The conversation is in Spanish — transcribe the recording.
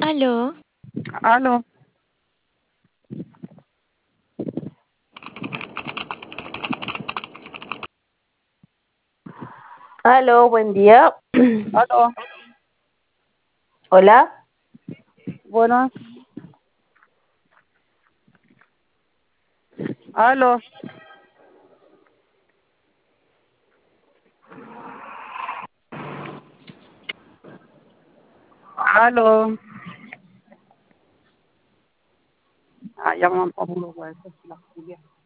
Aló, Aló, Aló, buen día. aló, Hola. buenas, aló, aló. Ah, ya me han puro, güey, esa es la Julia.